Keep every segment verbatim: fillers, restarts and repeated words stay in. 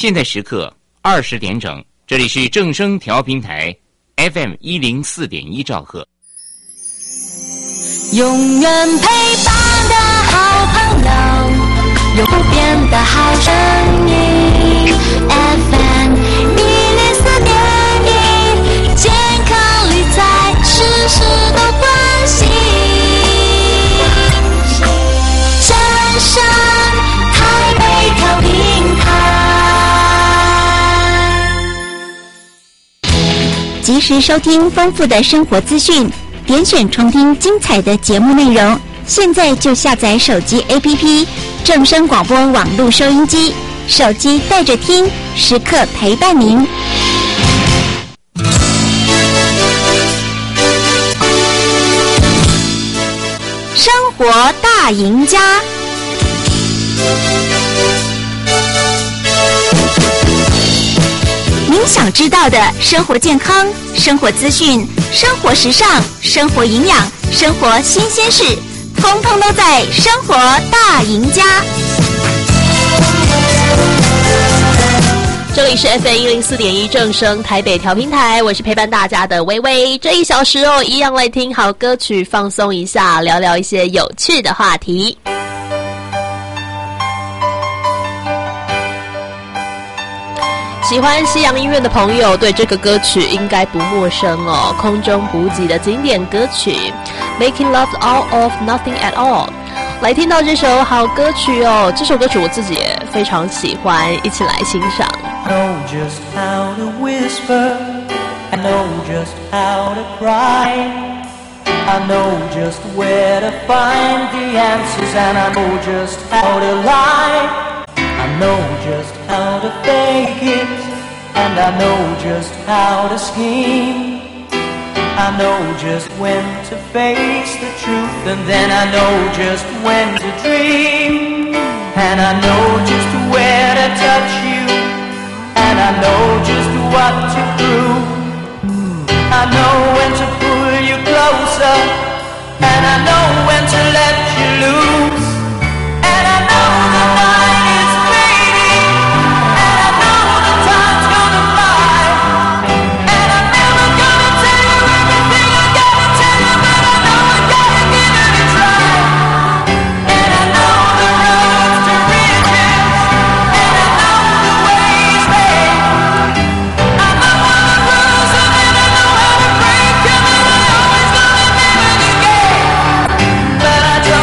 现在时刻二十点整，这里是正声调频台 F M 一零四点一兆赫。 永远陪伴的好朋友，有不变的好声音 F M 一零四点一，健康理财事事都关心。正声台北调频台， 及时收听丰富的生活资讯，点选重听精彩的节目内容。现在就下载手机 A P P 正声广播网络收音机，手机带着听，时刻陪伴您。生活大赢家，您想知道的生活健康、生活资讯、生活时尚、生活营养、生活新鲜事，通通都在《生活大赢家》。 这里是 F M 一零四点一正声台北调频台，我是陪伴大家的微微。这一小时哦，一样来听好歌曲，放松一下，聊聊一些有趣的话题。喜欢西洋音乐的朋友对这个歌曲应该不陌生哦，空中补给的经典歌曲 Making Love Out of Nothing at All。 来听到这首好歌曲哦，这首歌曲我自己也非常喜欢，一起来欣赏。 I know just how to whisper, I know just how to cry, I know just where to find the answers, and I know just how to lie. I know just how to fake it, and I know just how to scheme. I know just when to face the truth, and then I know just when to dream. And I know just where to touch you, and I know just what to prove. I know when to pull you closer, and I know when to let you loose. And I know the night is fading, and I know the time's gonna fly. And I'm never gonna tell you everything I gotta tell you, but I know I gotta give it a try. And I know the roads to riches, and I know the ways they. I know how to bruise them, and I know how to break them, and I know it's gonna never again. But I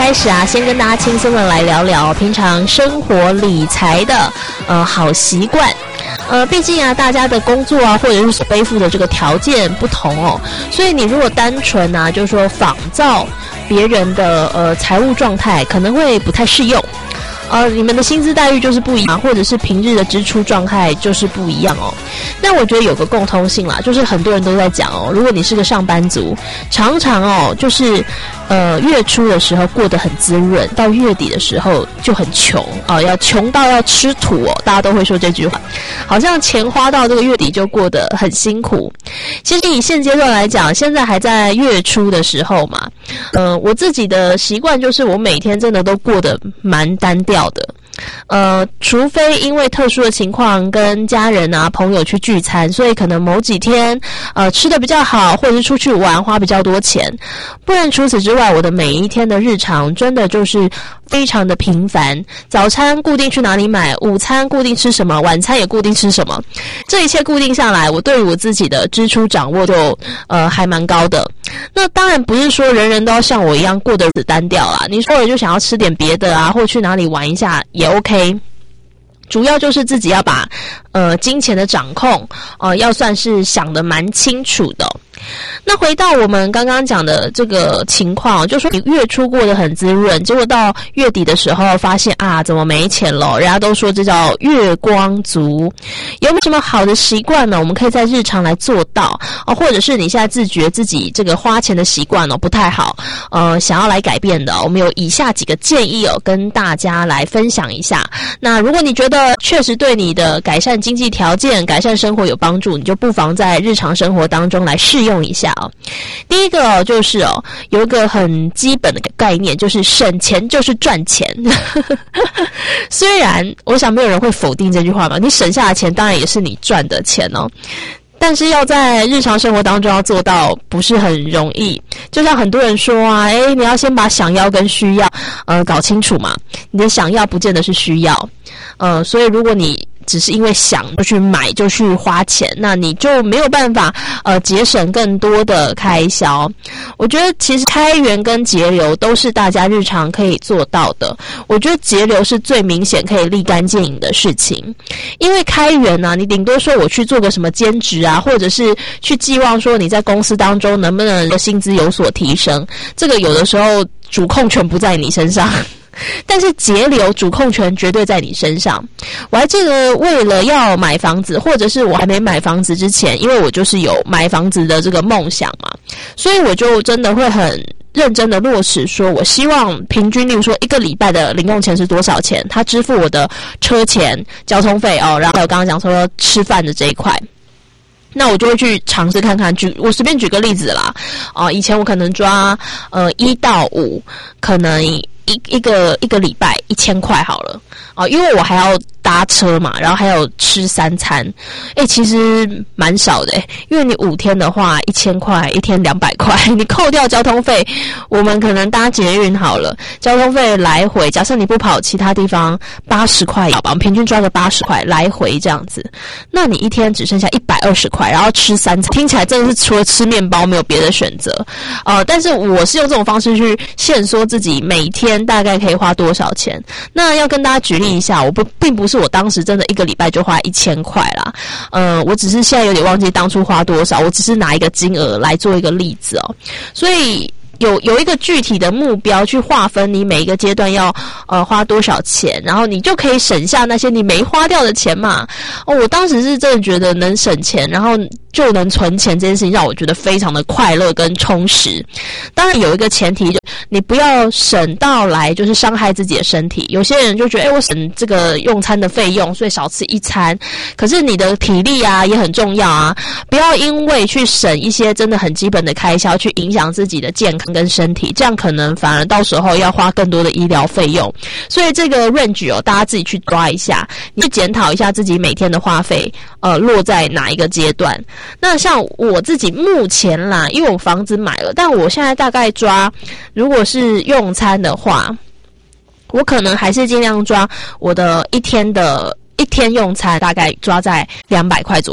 开始啊，先跟大家轻松的来聊聊平常生活理财的呃好习惯。呃，毕竟啊，大家的工作啊，或者是所背负的这个条件不同哦，所以你如果单纯啊，就是说仿照别人的呃财务状态，可能会不太适用。呃，你们的薪资待遇就是不一样，或者是平日的支出状态就是不一样哦。那我觉得有个共通性啦，就是很多人都在讲哦，如果你是个上班族，常常哦，就是呃月初的时候过得很滋润，到月底的时候就很穷啊、呃，要穷到要吃土哦，大家都会说这句话，好像钱花到这个月底就过得很辛苦。其实以现阶段来讲，现在还在月初的时候嘛，呃，我自己的习惯就是我每天真的都过得蛮单调的。呃，除非因为特殊的情况跟家人啊朋友去聚餐，所以可能某几天呃吃得比较好，或者是出去玩花比较多钱，不然除此之外，我的每一天的日常真的就是非常的平凡。早餐固定去哪里买，午餐固定吃什么，晚餐也固定吃什么，这一切固定下来，我对于我自己的支出掌握就呃还蛮高的。那当然不是说人人都要像我一样过得只单调啦，你偶尔就想要吃点别的啊，或去哪里玩一下也 OK。主要就是自己要把呃金钱的掌控呃要算是想得蛮清楚的。那回到我们刚刚讲的这个情况，就说你月初过得很滋润，结果到月底的时候发现啊怎么没钱了，人家都说这叫月光族。有没有什么好的习惯呢？我们可以在日常来做到哦，或者是你现在自觉自己这个花钱的习惯哦不太好，呃想要来改变的，我们有以下几个建议哦跟大家来分享一下。那如果你觉得确实对你的改善经济条件、改善生活有帮助，你就不妨在日常生活当中来试用一下哦。第一个哦，就是哦，有一个很基本的概念，就是省钱就是赚钱。虽然我想没有人会否定这句话嘛，你省下的钱当然也是你赚的钱哦。但是要在日常生活当中要做到不是很容易，就像很多人说啊，诶，你要先把想要跟需要呃搞清楚嘛，你的想要不见得是需要，呃，所以如果你只是因为想就去买就去花钱，那你就没有办法呃节省更多的开销。我觉得其实开源跟节流都是大家日常可以做到的，我觉得节流是最明显可以立竿见影的事情。因为开源啊，你顶多说我去做个什么兼职啊，或者是去寄望说你在公司当中能不能薪资有所提升，这个有的时候主控权不在你身上。但是节流主控权绝对在你身上。我还记得为了要买房子，或者是我还没买房子之前，因为我就是有买房子的这个梦想嘛，所以我就真的会很认真的落实说，我希望平均例如说一个礼拜的零用钱是多少钱，他支付我的车钱、交通费哦，然后还有刚刚讲说吃饭的这一块。那我就会去尝试看看，举我随便举个例子啦，啊、呃，以前我可能抓呃一到五，可能一一个一个礼拜一千块好了啊、呃，因为我还要搭车嘛，然后还有吃三餐，诶，其实蛮少的诶，因为你五天的话一千块，一天两百块，你扣掉交通费，我们可能搭捷运好了，交通费来回，假设你不跑其他地方八十块吧，我们平均抓个八十块来回这样子，那你一天只剩下一百二十块，然后吃三餐，听起来真的是除了吃面包没有别的选择，呃，但是我是用这种方式去限缩自己每天大概可以花多少钱。那要跟大家举例一下，我不并不是我当时真的一个礼拜就花一千块啦，呃，我只是现在有点忘记当初花多少，我只是拿一个金额来做一个例子哦，所以。有有一个具体的目标去划分你每一个阶段要呃花多少钱，然后你就可以省下那些你没花掉的钱嘛。哦，我当时是真的觉得能省钱，然后就能存钱这件事情让我觉得非常的快乐跟充实。当然有一个前提，就你不要省到来就是伤害自己的身体。有些人就觉得，诶，我省这个用餐的费用，所以少吃一餐。可是你的体力啊也很重要啊，不要因为去省一些真的很基本的开销，去影响自己的健康跟身体，这样可能反而到时候要花更多的医疗费用。所以这个 range 哦，大家自己去抓一下，你去检讨一下自己每天的花费，呃，落在哪一个阶段。那像我自己目前啦，因为我房子买了，但我现在大概抓，如果是用餐的话，我可能还是尽量抓我的一天的一天用餐，大概抓在两百块左右。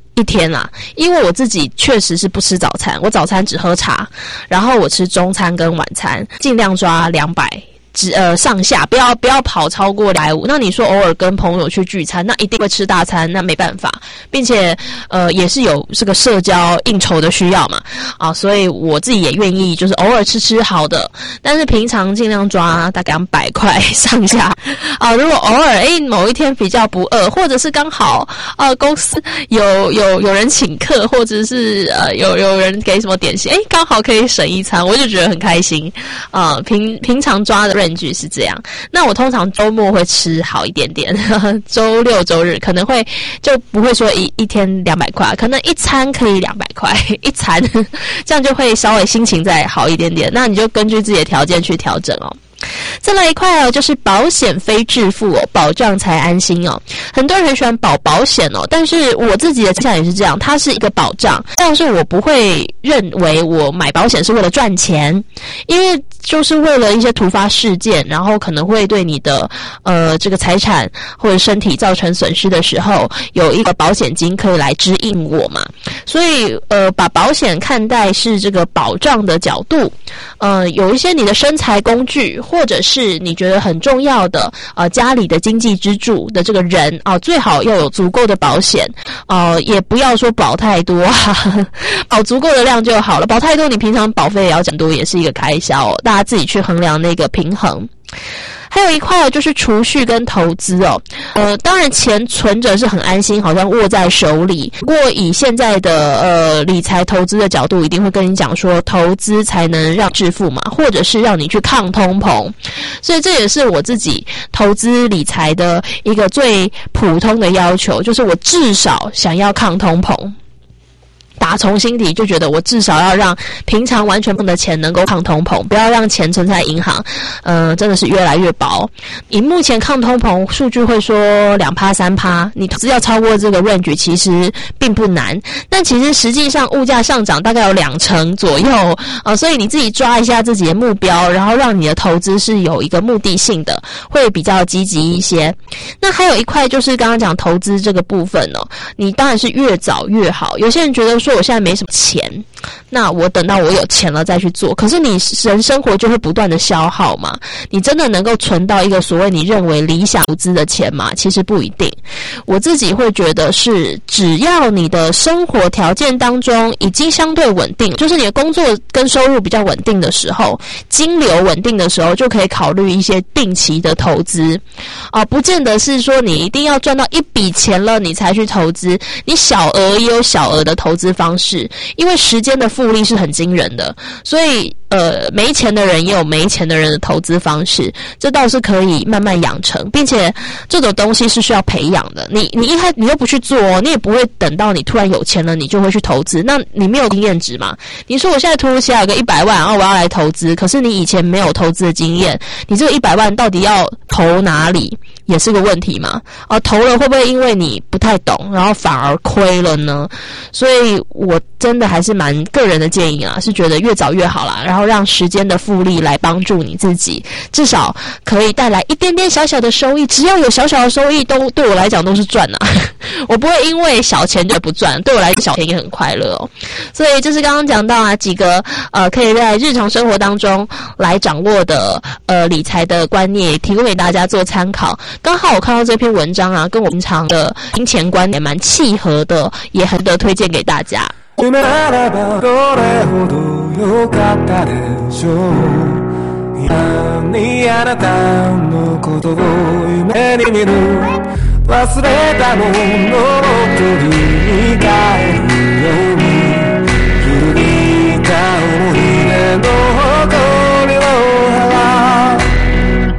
一天啦，因为我自己确实是不吃早餐，我早餐只喝茶，然后我吃中餐跟晚餐，尽量抓两百。只呃上下不要不要跑超过两百五十。那你说偶尔跟朋友去聚餐，那一定会吃大餐，那没办法，并且呃也是有这个社交应酬的需要嘛啊，所以我自己也愿意就是偶尔吃吃好的，但是平常尽量抓大概两百块上下啊。如果偶尔诶某一天比较不饿，或者是刚好呃公司有有有人请客，或者是呃有有人给什么点心，诶刚好可以省一餐，我就觉得很开心啊。平平常抓的range是这样，那我通常周末会吃好一点点，呵呵周六周日可能会就不会说一一天两百块，可能一餐可以两百块一餐，这样就会稍微心情再好一点点。那你就根据自己的条件去调整哦。再来一块哦，就是保险非致富哦，保障才安心哦。很多人很喜欢保保险哦，但是我自己的倾向也是这样，它是一个保障，但是我不会认为我买保险是为了赚钱，因为就是为了一些突发事件，然后可能会对你的呃这个财产或者身体造成损失的时候，有一个保险金可以来支应我嘛。所以呃把保险看待是这个保障的角度，呃有一些你的生财工具，或者是你觉得很重要的呃家里的经济支柱的这个人啊、呃，最好要有足够的保险，呃也不要说保太多啊，保足够的量就好了。保太多你平常保费也要讲多，也是一个开销哦，大家自己去衡量那个平衡。还有一块就是储蓄跟投资哦，呃，当然钱存着是很安心，好像握在手里。不过以现在的呃理财投资的角度，一定会跟你讲说，投资才能让致富嘛，或者是让你去抗通膨。所以这也是我自己投资理财的一个最普通的要求，就是我至少想要抗通膨。打从心底就觉得我至少要让平常完全用的钱能够抗通膨，不要让钱存在银行，呃，真的是越来越薄。以目前抗通膨数据会说两趴三趴，你投资要超过这个 range 其实并不难，但其实实际上物价上涨大概有两成左右，呃，所以你自己抓一下自己的目标，然后让你的投资是有一个目的性的，会比较积极一些。那还有一块就是刚刚讲投资这个部分哦，你当然是越早越好。有些人觉得说我现在没什么钱，那我等到我有钱了再去做，可是你人生活就会不断的消耗嘛，你真的能够存到一个所谓你认为理想投资的钱吗？其实不一定。我自己会觉得是，只要你的生活条件当中已经相对稳定，就是你的工作跟收入比较稳定的时候，金流稳定的时候，就可以考虑一些定期的投资啊、呃，不见得是说你一定要赚到一笔钱了你才去投资，你小额也有小额的投资方式，因为时间的复利是很惊人的，所以呃，没钱的人也有没钱的人的投资方式，这倒是可以慢慢养成，并且这种东西是需要培养的。你你一开你又不去做，你也不会等到你突然有钱了，你就会去投资，那你没有经验值嘛？你说我现在突如其来有个一百万，然后我要来投资，可是你以前没有投资的经验，你这个一百万到底要投哪里，也是个问题嘛？啊，投了会不会因为你不太懂，然后反而亏了呢？所以我真的还是蛮个人的建议啊，是觉得越早越好啦，然后让时间的复利来帮助你自己，至少可以带来一点点小小的收益，只要有小小的收益，都对我来讲都是赚啊。我不会因为小钱就不赚，对我来讲小钱也很快乐哦。所以这是刚刚讲到啊几个呃可以在日常生活当中来掌握的呃理财的观念，提供给大家做参考。刚好我看到这篇文章啊，跟我平常的金钱观也蛮契合的，也很得推荐给大家。 夢ならばどれほど良かったでしょう。今にあなたのことを夢に見る。忘れたものを取り返るように古びた思い出の誇りを払う。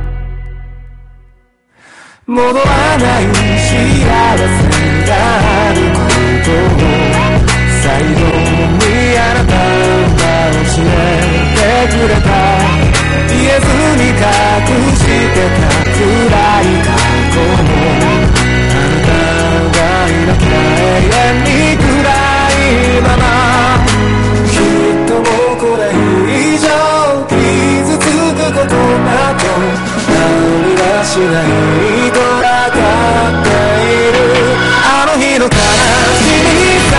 戻らない幸せがあることを最後にあなたが教えてくれた。言えずに隠してた暗い過去もあなたがいなきゃ永遠に暗いまま。きっともうこれ以上傷つくことなど治りはしないと分かっている。あの日の悲しみ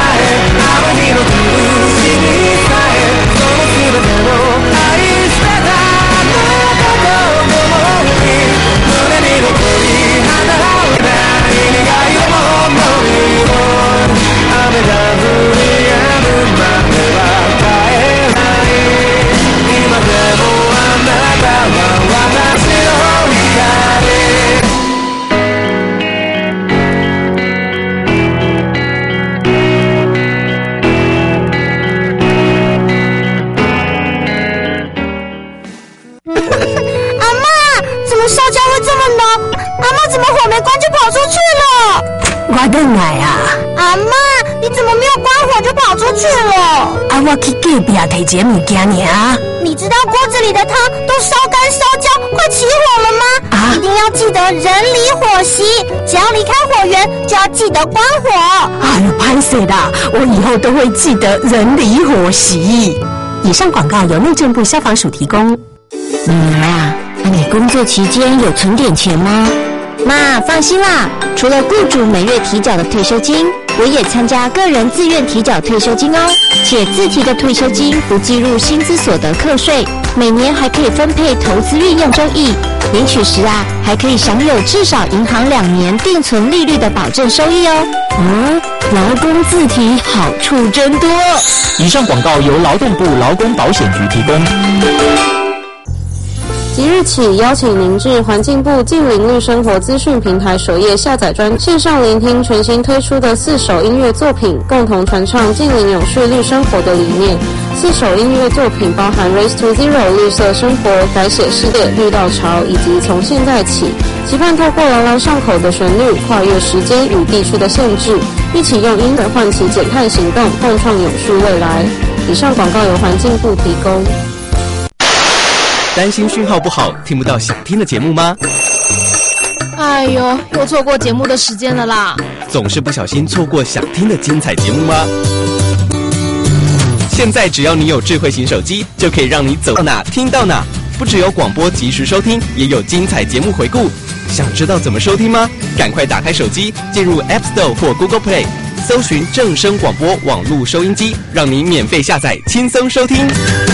么烧焦会这么浓？阿嬷怎么火没关就跑出去了？ 我回来啊！ 阿嬷，你怎么没有关火就跑出去了？ 啊，我去隔壁提一个物件尔。 你知道锅子里的汤都烧干烧焦，快起火了吗？ 啊！ 一定要记得人离火熄，只要离开火源就要记得关火。 哎呦，拍谁啦？我以后都会记得人离火熄。以上广告由内政部消防署提供。 女儿啊，那你工作期间有存点钱吗？妈，放心啦，除了雇主每月提缴的退休金，我也参加个人自愿提缴退休金哦，且自提的退休金不计入薪资所得课税，每年还可以分配投资运用中益，领取时啊还可以享有至少银行两年定存利率的保证收益哦。嗯，劳工自提好处真多。 以上广告由劳动部劳工保险局提供。 即日起，邀请您至环境部近邻绿生活资讯平台首页下载专线上聆听全新推出的四首音乐作品，共同传唱近邻永续绿生活的理念。四首音乐作品包含 Race to Zero 绿色生活、改写世界、绿道潮以及从现在起，期盼透过朗朗上口的旋律，跨越时间与地区的限制，一起用音乐唤起减碳行动，共创永续未来。以上广告由环境部提供。 担心讯号不好，听不到想听的节目吗？ 哎呦，又错过节目的时间了啦！ 总是不小心错过想听的精彩节目吗？现在只要你有智慧型手机，就可以让你走到哪听到哪。不只有广播及时收听，也有精彩节目回顾。想知道怎么收听吗？赶快打开手机，进入 App Store 或 Google Play， 搜寻正声广播网络收音机，让你免费下载，轻松收听。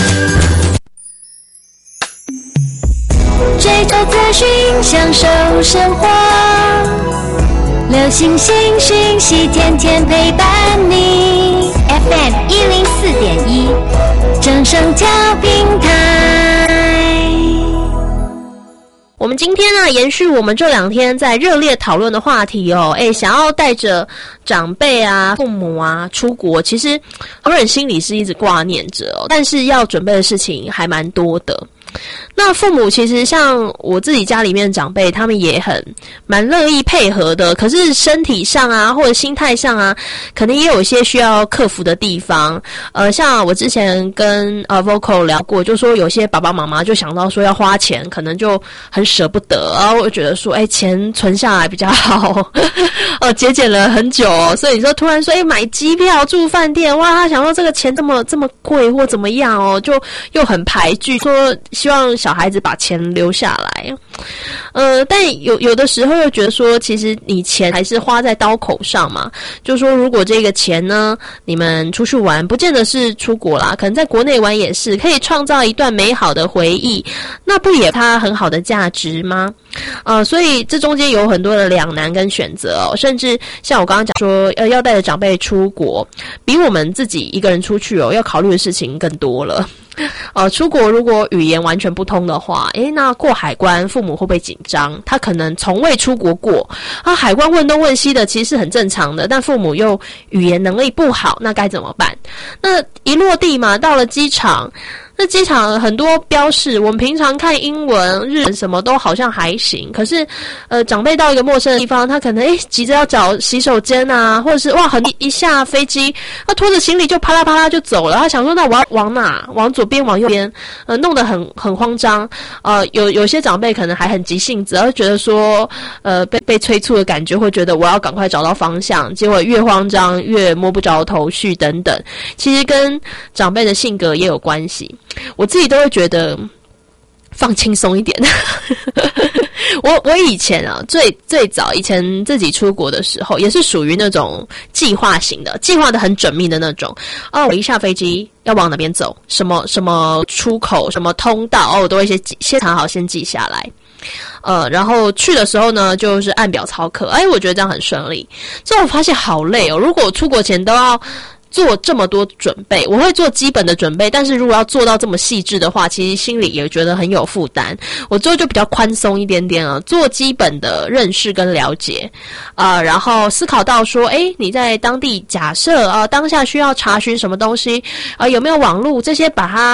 追求资讯，享受生活，流行新讯息，天天陪伴你。F M 一零四点一，正声调平台。 我们今天呢，延续我们这两天在热烈讨论的话题哦，哎，想要带着长辈啊、父母啊出国，其实很多人心里是一直挂念着哦，但是要准备的事情还蛮多的。那父母其实像我自己家里面的长辈，他们也很蛮乐意配合的，可是身体上啊或者心态上啊，可能也有一些需要克服的地方。呃，像我之前跟呃 Vocal 聊过，就说有些爸爸妈妈就想到说要花钱，可能就很舍不得，然后我觉得说，哎，钱存下来比较好，呃，节俭了很久哦，所以你说突然说，哎，买机票住饭店，哇，他想说这个钱这么这么贵或怎么样哦，就又很排拒，说希望小孩子把钱留下来。呃，但有有的时候又觉得说，其实你钱还是花在刀口上嘛。就说如果这个钱呢，你们出去玩，不见得是出国啦，可能在国内玩也是，可以创造一段美好的回忆，那不也它很好的价值吗？呃，所以这中间有很多的两难跟选择哦，甚至像我刚刚讲说，呃，要带着长辈出国，比我们自己一个人出去哦，要考虑的事情更多了。呃，出国如果语言完全不通的话，诶，那过海关父母会不会紧张？他可能从未出国过，啊，海关问东问西的，其实是很正常的，但父母又语言能力不好，那该怎么办？那一落地嘛，到了机场。那机场很多标示，我们平常看英文、日文什么都好像还行，可是，呃，长辈到一个陌生的地方，他可能诶急着要找洗手间啊，或者是哇，很一下飞机，他拖着行李就啪啦啪啦就走了，他想说那我要往哪？往左边，往右边，呃，弄得很很慌张。呃，有有些长辈可能还很急性子，而觉得说，呃，被被催促的感觉，会觉得我要赶快找到方向，结果越慌张越摸不着头绪等等。其实跟长辈的性格也有关系。我自己都会觉得放轻松一点。我我以前啊，最最早以前自己出国的时候，也是属于那种计划型的，计划的很缜密的那种。哦，我一下飞机要往哪边走，什么什么出口，什么通道，哦，我都会先先查好，先记下来。呃，然后去的时候呢，就是按表操课。哎，我觉得这样很顺利。之后我发现好累哦，如果我出国前都要做这么多准备，我会做基本的准备，但是如果要做到这么细致的话，其实心里也觉得很有负担。我之后就比较宽松一点点啊，做基本的认识跟了解，呃，然后思考到说，诶，你在当地假设啊、呃，当下需要查询什么东西啊、呃，有没有网络这些，把它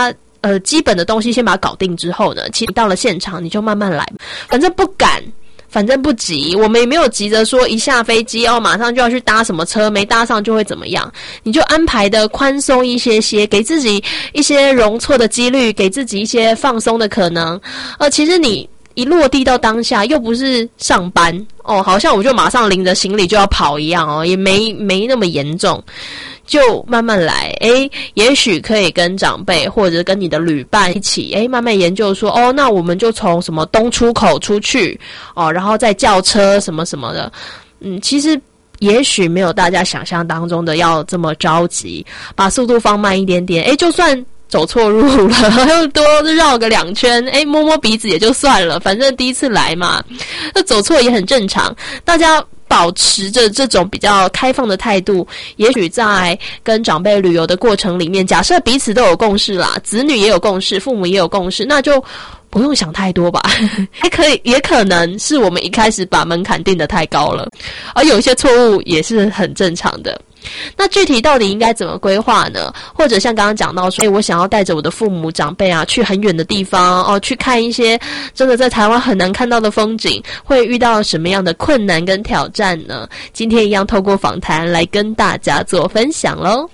呃基本的东西先把它搞定之后呢，其实到了现场你就慢慢来，反正不赶。反正不急，我们也没有急着说一下飞机哦，马上就要去搭什么车，没搭上就会怎么样，你就安排的宽松一些些，给自己一些容错的几率，给自己一些放松的可能。呃，其实你一落地到当下，又不是上班哦，好像我就马上拎着行李就要跑一样哦，也没没那么严重。就慢慢来，诶，也许可以跟长辈或者跟你的旅伴一起，诶，慢慢研究说，哦，那我们就从什么东出口出去，哦，然后再叫车什么什么的，嗯，其实也许没有大家想象当中的要这么着急，把速度放慢一点点，诶，就算走错路了，又多绕个两圈，诶，摸摸鼻子也就算了，反正第一次来嘛，那走错也很正常，大家保持着这种比较开放的态度，也许在跟长辈旅游的过程里面，假设彼此都有共识啦，子女也有共识，父母也有共识，那就不用想太多吧。还可以，也可能是我们一开始把门槛定得太高了，而有一些错误也是很正常的。那具体到底应该怎么规划呢？或者像刚刚讲到说，诶，我想要带着我的父母长辈啊去很远的地方哦，去看一些真的在台湾很难看到的风景，会遇到什么样的困难跟挑战呢？今天一样透过访谈来跟大家做分享咯。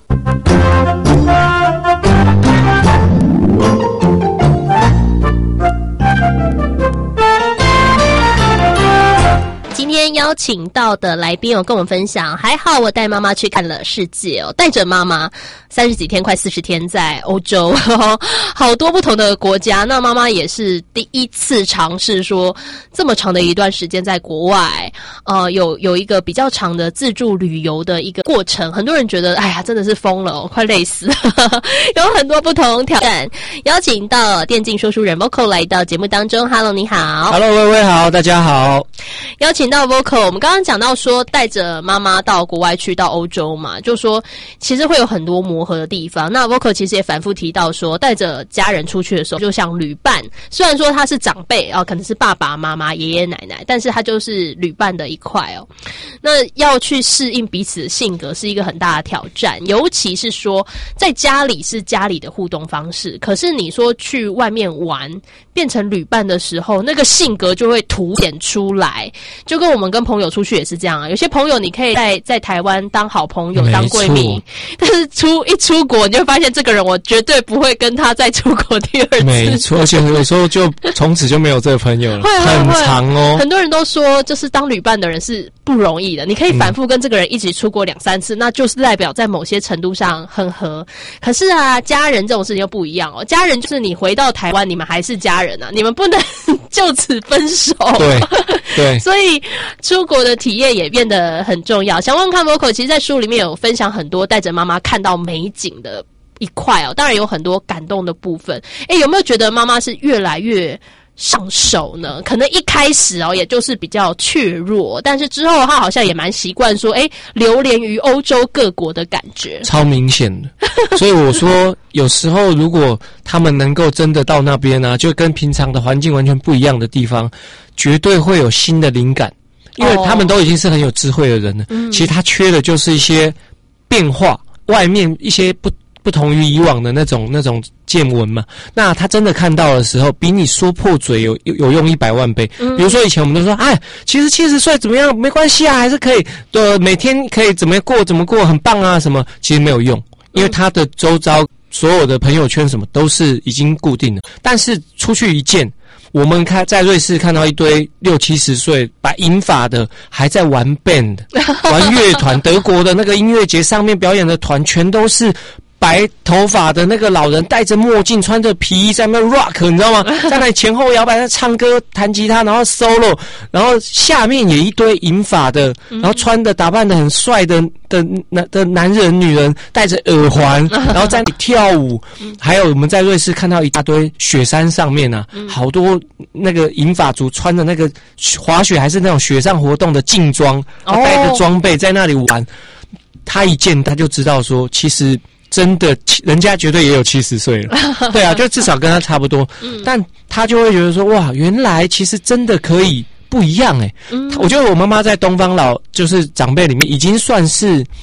今天邀请到的来宾有跟我们分享，还好我带妈妈去看了世界哦，带着妈妈三十几天快四十天在欧洲，呵呵，好多不同的国家，那妈妈也是第一次尝试说这么长的一段时间在国外，呃，有有一个比较长的自助旅游的一个过程，很多人觉得哎呀真的是疯了哦，快累死了，呵呵，有很多不同挑战，邀请到电竞说书人 Vocal 来到节目当中。 Hello 你好。 Hello 薇薇好，大家好。 邀请到 Vocal， 我们刚刚讲到说带着妈妈到国外去到欧洲嘛，就说其实会有很多磨合的地方。那 Vocal 其实也反复提到说，带着家人出去的时候，就像旅伴，虽然说他是长辈啊，可能是爸爸妈妈、爷爷奶奶，但是他就是旅伴的一块哦。那要去适应彼此的性格是一个很大的挑战，尤其是说在家里是家里的互动方式，可是你说去外面玩变成旅伴的时候，那个性格就会凸显出来。就跟我们跟朋友出去也是这样啊，有些朋友你可以在在台湾当好朋友当闺蜜，但是出一出国你就发现这个人我绝对不会跟他再出国第二次。 没错，而且有时候就从此就没有这个朋友了，很长哦。 很多人都说就是当旅伴的人是不容易的，你可以反复跟这个人一起出国两三次，嗯，那就是代表在某些程度上很合。可是啊，家人这种事情又不一样哦，家人就是你回到台湾你们还是家人啊，你们不能就此分手。 对对， 所以出国的体验也变得很重要。想问看 Vocal， 其实在书里面有分享很多带着妈妈看到美景的一块哦，当然有很多感动的部分。诶，有没有觉得妈妈是越来越上手呢？可能一开始哦，也就是比较怯弱，但是之后她好像也蛮习惯说，诶，流连于欧洲各国的感觉， 超明显的。所以我说，有时候如果他们能够真的到那边啊，就跟平常的环境完全不一样的地方，绝对会有新的灵感。因为他们都已经是很有智慧的人了，哦，其实他缺的就是一些变化，外面一些不不同于以往的那种那种见闻嘛。那他真的看到的时候，比你说破嘴有有有用一百万倍。嗯，比如说以前我们都说，哎，其实七十岁怎么样没关系啊，还是可以，呃，每天可以怎么过怎么过，很棒啊什么，其实没有用，因为他的周遭所有的朋友圈什么都是已经固定的。但是出去一见。我们看在瑞士看到一堆六七十岁白银发的还在玩 band 玩乐团，德国的那个音乐节上面表演的团全都是白头发的那个老人，戴着墨镜，穿着皮衣在那 rock， 你知道吗？在那里前后摇摆，在唱歌、弹吉他，然后 solo， 然后下面也一堆银发的，然后穿的打扮的很帅的的男的男人、女人，戴着耳环，然后在那里跳舞。还有我们在瑞士看到一大堆雪山上面啊，好多那个银发族穿着那个滑雪还是那种雪上活动的劲装，带着装备在那里玩。他一见他就知道说，其实。真的，人家绝对也有七十岁了，对啊，就至少跟他差不多。嗯，但他就会觉得说，哇，原来其实真的可以不一样诶。嗯，我觉得我妈妈在东方老就是长辈里面已经算是，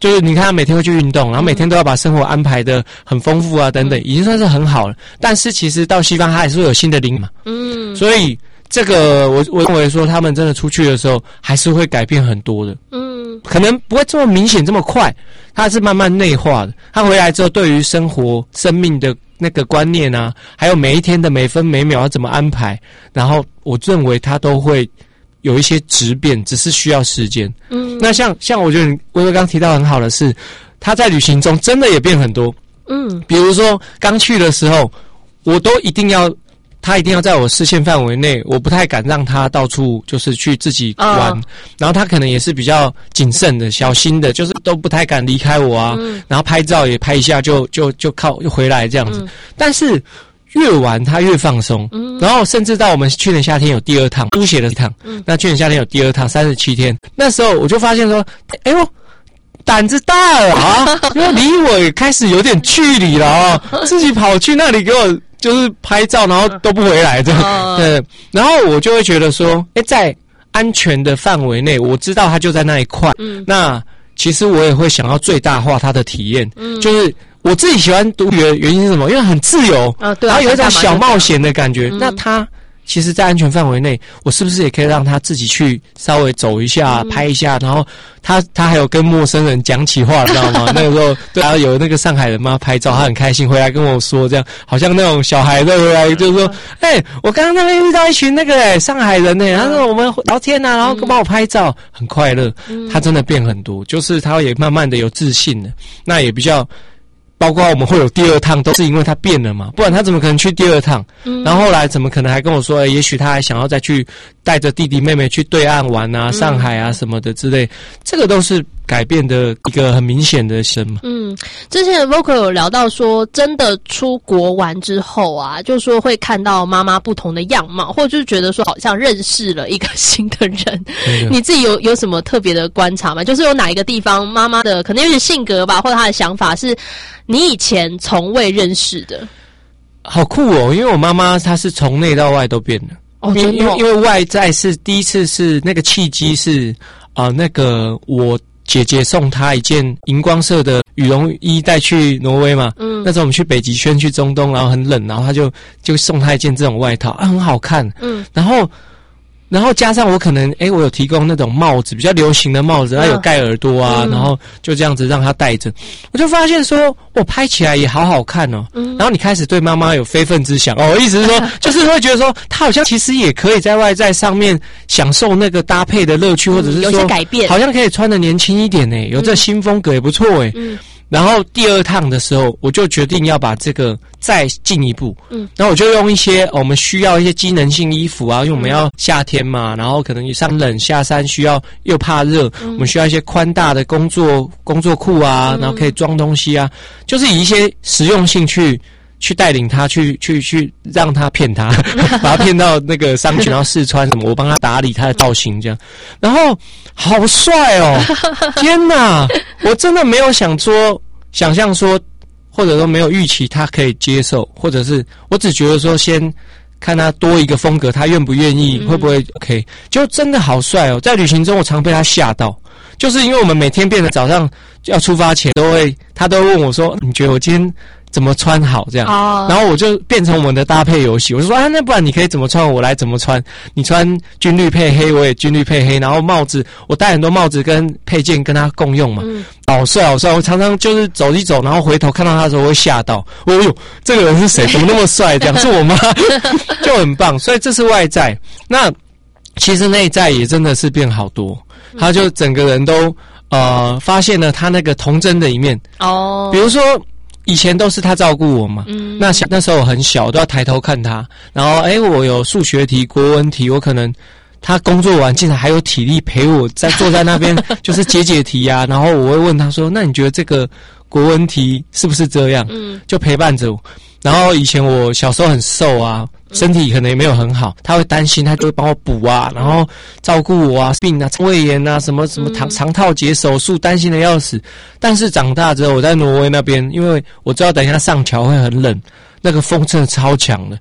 就是你看他每天会去运动，然后每天都要把生活安排的很丰富啊，等等，已经算是很好了。但是其实到西方，他还是会有新的灵嘛，嗯，所以这个我我认为说，他们真的出去的时候，还是会改变很多的，嗯，可能不会这么明显这么快，他是慢慢内化的。他回来之后，对于生活、生命的那个观念啊，还有每一天的每分每秒要怎么安排，然后我认为他都会有一些质变，只是需要时间。嗯，那像像我觉得薇薇刚提到很好的是，他在旅行中真的也变很多。嗯，比如说刚去的时候，我都一定要他一定要在我视线范围内，我不太敢让他到处就是去自己玩。哦、然后他可能也是比较谨慎的、小心的，就是都不太敢离开我啊。嗯、然后拍照也拍一下就就就靠就回来这样子。嗯、但是越玩他越放松，嗯，然后甚至到我们去年夏天有第二趟书写的一趟，嗯，那去年夏天有第二趟三十七天，那时候我就发现说，哎呦，胆子大了啊，因为离我也开始有点距离了啊，自己跑去那里给我就是拍照，然后都不回来这样，对，然后我就会觉得说，哎，在安全的范围内，我知道他就在那一块，嗯，那其实我也会想要最大化他的体验，嗯，就是。我自己喜欢独旅的原因是什么？因为很自由，啊对啊，然后有一种小冒险的感觉。嗯、那他其实，在安全范围内，我是不是也可以让他自己去稍微走一下、嗯、拍一下？然后他他还有跟陌生人讲起话，知道吗？那个时候，对，然后有那个上海人嘛拍照，他很开心，回来跟我说，这样好像那种小孩的回来就是说，哎、欸，我刚刚那边遇到一群那个哎、欸、上海人呢、欸，他说我们聊天啊，然后帮我拍照，很快乐。嗯、他真的变很多，就是他也慢慢的有自信了，那也比较。包括我们会有第二趟，都是因为他变了嘛，不然他怎么可能去第二趟？嗯，然后后来怎么可能还跟我说，欸、也许他还想要再去带着弟弟妹妹去对岸玩啊，嗯、上海啊什么的之类，这个都是改变的一个很明显的什么。 嗯，之前的 Vocal 有聊到说，真的出国玩之后啊，就说会看到妈妈不同的样貌，或者就是觉得说好像认识了一个新的人。你自己有有什么特别的观察吗？就是有哪一个地方妈妈的可能有点性格吧，或者她的想法是。你以前从未认识的， 好酷哦！因为我妈妈她是从内到外都变了，哦，因为因为因为外在是第一次是那个契机是啊、呃，那个我姐姐送她一件荧光色的羽绒衣带去挪威嘛，嗯，那时候我们去北极圈去中东，然后很冷，然后她就就送她一件这种外套，啊，很好看，嗯，然后。然后加上我可能，诶，我有提供那种帽子，比较流行的帽子，它有盖耳朵啊，嗯、然后就这样子让他戴着，我就发现说，我拍起来也好好看哦。嗯、然后你开始对妈妈有非分之想哦，意思是说，就是会觉得说，她好像其实也可以在外在上面享受那个搭配的乐趣，或者是说， 有些改变， 好像可以穿得年轻一点呢，有这新风格也不错诶。嗯然后第二趟的时候，我就决定要把这个再进一步。嗯，然后我就用一些、哦、我们需要一些机能性衣服啊，因为我们要夏天嘛，然后可能上冷下山需要又怕热，嗯、我们需要一些宽大的工作工作裤啊，嗯、然后可以装东西啊，就是以一些实用性去去带领他去去去让他骗他，把他骗到那个商群，然后试穿什么，我帮他打理他的造型这样，然后好帅哦！天哪，我真的没有想说。想象说，或者说没有预期他可以接受，或者是我只觉得说先看他多一个风格，他愿不愿意，嗯、会不会 OK？ 就真的好帅哦！在旅行中，我常被他吓到，就是因为我们每天变得早上要出发前都会，他都问我说：“你觉得我今天怎么穿好？”这样，哦、然后我就变成我们的搭配游戏。我就说：“啊，那不然你可以怎么穿，我来怎么穿。你穿军绿配黑，我也军绿配黑。然后帽子，我戴很多帽子跟配件跟他共用嘛。嗯”好帅好帅！我常常就是走一走，然后回头看到他的时候，我会吓到。哦呦，这个人是谁？怎么那么帅？这样是我妈，就很棒。所以这是外在。那其实内在也真的是变好多。他就整个人都呃发现了他那个童真的一面。哦，比如说以前都是他照顾我嘛。嗯。那小那时候我很小，都要抬头看他。然后诶，我有数学题、国文题，我可能。他工作完竟然还有体力陪我在坐在那边就是解解题啊，然后我会问他说，那你觉得这个国文题是不是这样？嗯，就陪伴着我。然后以前我小时候很瘦啊，身体可能也没有很好，他会担心，他就会帮我补啊，然后照顾我啊，病啊，肠胃炎啊，什么什么肠肠套结手术，担心的要死。但是长大之后，我在挪威那边，因为我知道等一下上桥会很冷，那个风真的超强的。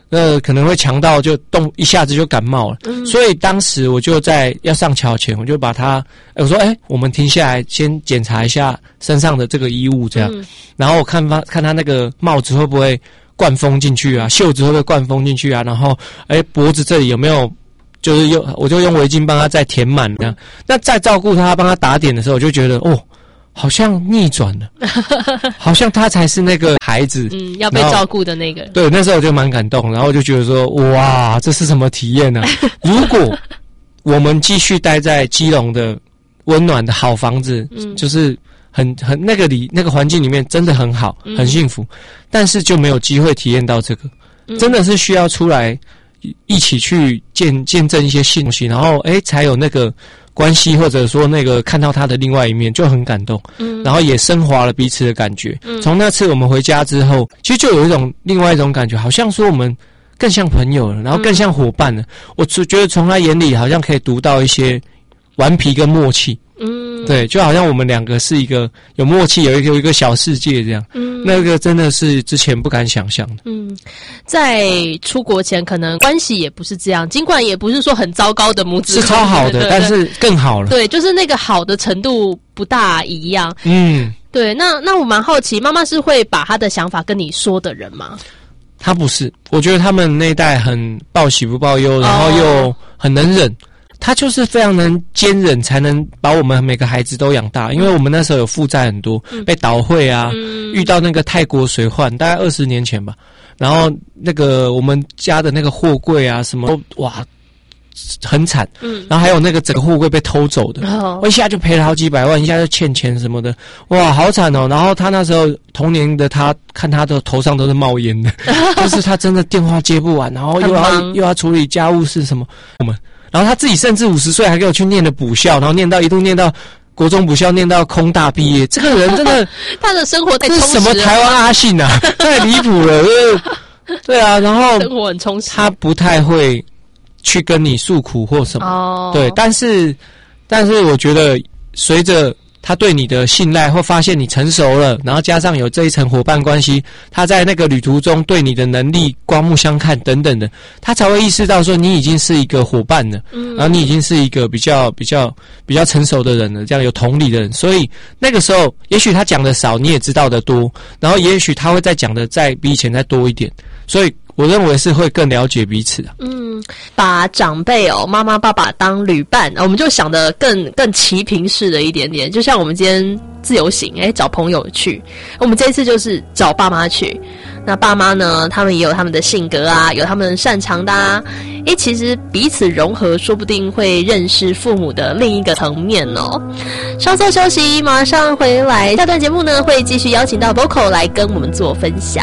那可能会强到就动一下子就感冒了。嗯，所以当时我就在要上桥前，我就把他，我说，哎，我们停下来先检查一下身上的这个衣物，这样，嗯、然后我看他看他那个帽子会不会灌风进去啊，袖子会不会灌风进去啊，然后，哎，脖子这里有没有？就是用，我就用围巾帮他再填满这样。那在照顾他、帮他打点的时候，我就觉得哦，好像逆转了，好像他才是那个孩子， 嗯，要被照顾的那个。 对，那时候我就蛮感动，然后我就觉得说，哇，这是什么体验呢、啊？如果我们继续待在基隆的温暖的好房子，嗯，就是很很那个里那个环境里面真的很好，很幸福，嗯、但是就没有机会体验到这个，嗯、真的是需要出来。一起去见见证一些新东西，然后诶才有那个关系，或者说那个看到他的另外一面，就很感动。嗯，然后也升华了彼此的感觉。嗯，从那次我们回家之后，其实就有一种另外一种感觉，好像说我们更像朋友了，然后更像伙伴了。嗯、我只觉得从他眼里好像可以读到一些顽皮跟默契。嗯，对，就好像我们两个是一个有默契，有一个有一个小世界这样。嗯，那个真的是之前不敢想象的。 嗯，在出国前可能关系也不是这样，尽管也不是说很糟糕的母子， 是超好的，但是更好了。 对，就是那个好的程度不大一样。嗯，对，那那我蛮好奇，妈妈是会把她的想法跟你说的人吗？ 她不是，我觉得他们那一代很报喜不报忧，然后又很能忍。他就是非常能坚忍，才能把我们每个孩子都养大。因为我们那时候有负债很多，嗯、被倒汇啊，嗯、遇到那个泰国水患，大概二十年前吧。然后那个我们家的那个货柜啊，什么哇，很惨。嗯，然后还有那个整个货柜被偷走的，哦、我一下就赔了好几百万，一下就欠钱什么的，哇，好惨哦。然后他那时候童年的他，看他的头上都是冒烟的，就是他真的电话接不完，然后又要又要处理家务事什么，我们。然后他自己甚至五十岁还给我去念了补校，然后念到一度念到国中补校，念到空大毕业。这个人真的， 他的生活太充实了。 这是什么台湾阿信啊？太离谱了！对啊，然后生活很充实。 他不太会去跟你诉苦或什么，哦、对，但是但是我觉得随着他对你的信赖，或发现你成熟了，然后加上有这一层伙伴关系，他在那个旅途中对你的能力刮目相看等等的，他才会意识到说你已经是一个伙伴了，嗯，然后你已经是一个比较比较比较成熟的人了，这样有同理的人。所以那个时候，也许他讲的少，你也知道的多，然后也许他会再讲的再比以前再多一点，所以我认为是会更了解彼此的。 嗯，把长辈哦，妈妈、爸爸当旅伴，我们就想得更更齐平式的一点点。就像我们今天自由行，哎，找朋友去，我们这一次就是找爸妈去。那爸妈呢，他们也有他们的性格啊，有他们擅长的啊。哎，其实彼此融合，说不定会认识父母的另一个层面哦。稍作休息，马上回来。下段节目呢，会继续邀请到 Vocal 来跟我们做分享。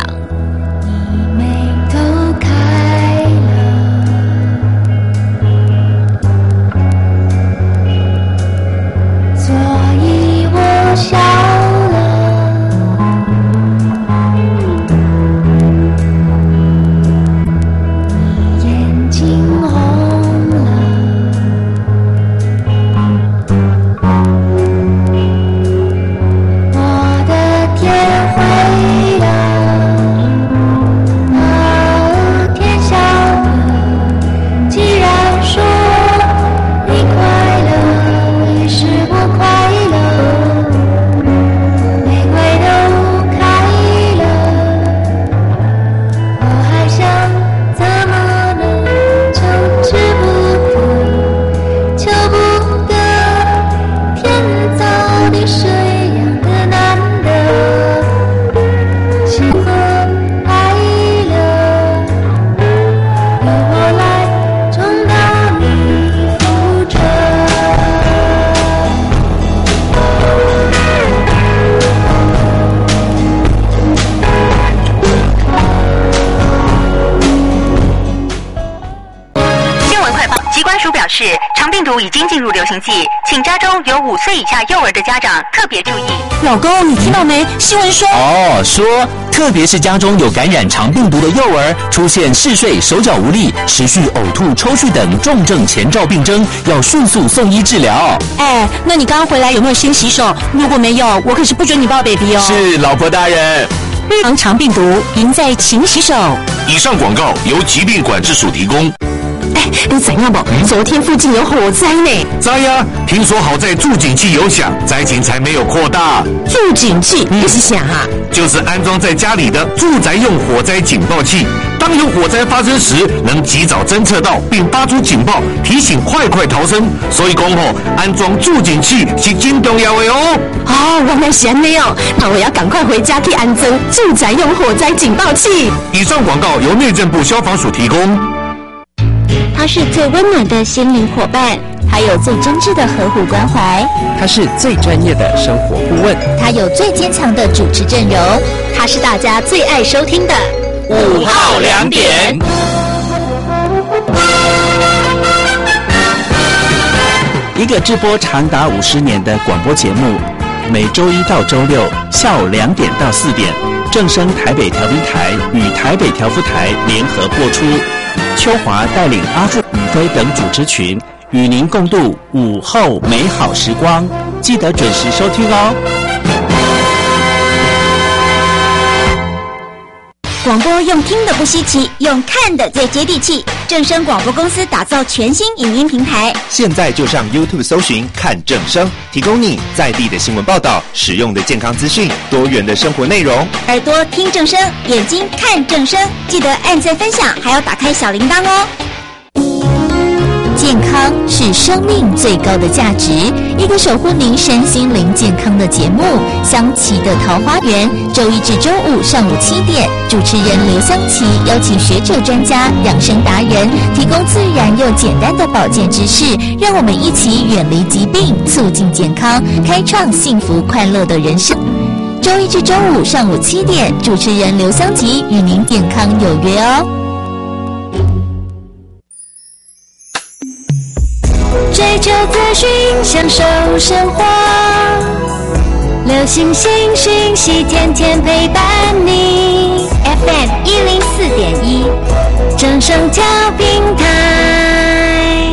笑了，你眼睛红了，我的天灰了，哦，天晓得，既然说你快乐，于是我快乐。 是肠病毒已经进入流行季，请家中有五岁以下幼儿的家长特别注意。 老公，你听到没？新闻说哦，说特别是家中有感染肠病毒的幼儿，出现嗜睡、手脚无力、持续呕吐、抽搐等重症前兆病征，要迅速送医治疗。 哎，那你刚刚回来有没有先洗手？如果没有，我可是不准你抱 baby 哦。 是，老婆大人。 预防肠病毒，赢在勤洗手。 以上广告由疾病管制署提供。 哎，你怎样不？昨天附近有火灾呢。 灾呀、啊！听说好在助警器有响，灾情才没有扩大。 助警器你是想啊？ 就是安装在家里的住宅用火灾警报器。当有火灾发生时，能及早侦测到并发出警报，提醒快快逃生。所以讲吼，安装助警器是真重要的哦。 哦，原来是这样，那我要赶快回家去安装住宅用火灾警报器。 以上广告由内政部消防署提供。 它是最温暖的心灵伙伴，还有最真挚的呵护关怀。 他是最专业的生活顾问， 他有最坚强的主持阵容，他是大家最爱收听的五号两点。一个直播长达五十年的广播节目，每周一到周六下午两点到四点，正声台北调频台与台北调布台联合播出。秋华带领阿富、宇飞等主持群，与您共度午后美好时光，记得准时收听哦。 广播用听的不稀奇，用看的最接地气。正声广播公司打造全新影音平台， 现在就上 YouTube 搜寻看正声，提供你在地的新闻报道、实用的健康资讯、多元的生活内容。 耳朵听正声，眼睛看正声，记得按赞分享，还要打开小铃铛哦。健康是生命最高的价值，一个守护您身心灵健康的节目《香琪的桃花源》，周一至周五上午七点，主持人刘香琪邀请学者专家、养生达人，提供自然又简单的保健知识，让我们一起远离疾病，促进健康，开创幸福快乐的人生。周一至周五上午七点，主持人刘香琪与您健康有约哦。 追求资讯，享受生活，流行新讯息，天天陪伴你。F M 一零四点一，正声调频台。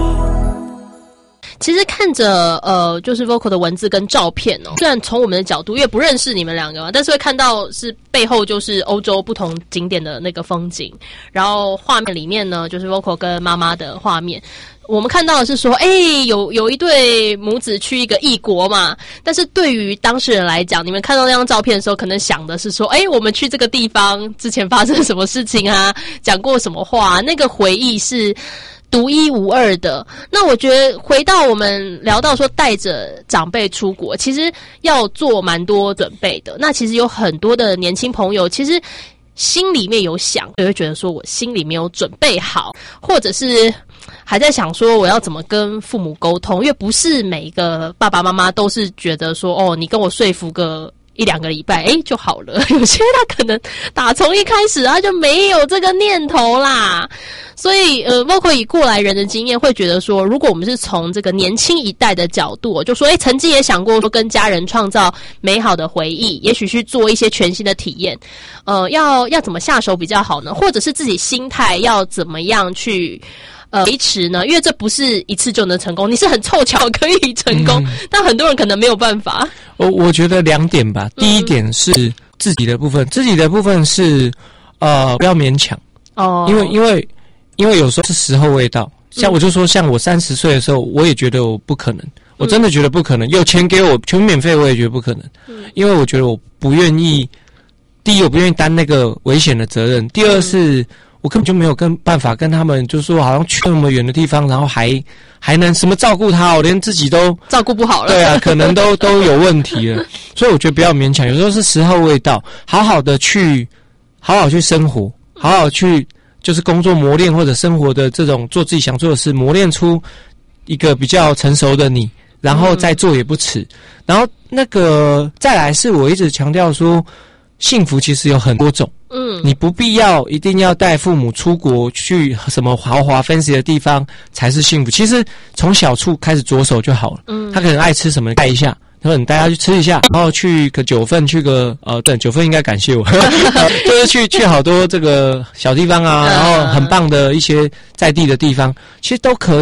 其实看着呃，就是 Vocal 的文字跟照片哦，虽然从我们的角度因为不认识你们两个嘛，但是会看到是背后就是欧洲不同景点的那个风景，然后画面里面呢，就是 Vocal 跟妈妈的画面。我们看到的是说，哎，有有一对母子去一个异国嘛，但是对于当事人来讲，你们看到那张照片的时候，可能想的是说，哎，我们去这个地方之前发生什么事情啊，讲过什么话，那个回忆是独一无二的。那我觉得回到我们聊到说带着长辈出国，其实要做蛮多准备的。那其实有很多的年轻朋友，其实心里面有想，就会觉得说我心里没有准备好，或者是还在想说我要怎么跟父母沟通，因为不是每一个爸爸妈妈都是觉得说哦，你跟我说服个一两个礼拜诶就好了，有些他可能打从一开始他就没有这个念头啦。所以呃 Vocal 以过来人的经验会觉得说，如果我们是从这个年轻一代的角度，就说诶曾经也想过说跟家人创造美好的回忆，也许去做一些全新的体验，呃要要怎么下手比较好呢？或者是自己心态要怎么样去呃维持呢？因为这不是一次就能成功，你是很凑巧可以成功、嗯、但很多人可能没有办法。 我我觉得两点吧，第一点是自己的部分，自己的部分是呃不要勉强哦，因为因为因为有时候是时候未到。像我就说，像我三十岁的时候，我也觉得我不可能，我真的觉得不可能。有钱给我全免费，我也觉得不可能，因为我觉得我不愿意。第一，我不愿意担那个危险的责任；第二是。我根本就没有跟办法跟他们，就是说好像去那么远的地方，然后还还能什么照顾他，我连自己都照顾不好了。 对啊，可能都都有问题了。所以我觉得不要勉强，有时候是时候未到，好好的去，好好去生活，好好去就是工作磨练或者生活的这种做自己想做的事，磨练出一个比较成熟的你，然后再做也不迟。然后那个再来是我一直强调说，幸福其实有很多种。嗯，你不必要一定要带父母出国去什么豪华 fancy 的地方才是幸福。其实从小处开始着手就好了。嗯，他可能爱吃什么带一下，然后你带他去吃一下，然后去个九份，去个呃，对，九份应该感谢我，就是去去好多这个小地方啊，然后很棒的一些在地的地方，其实都可以。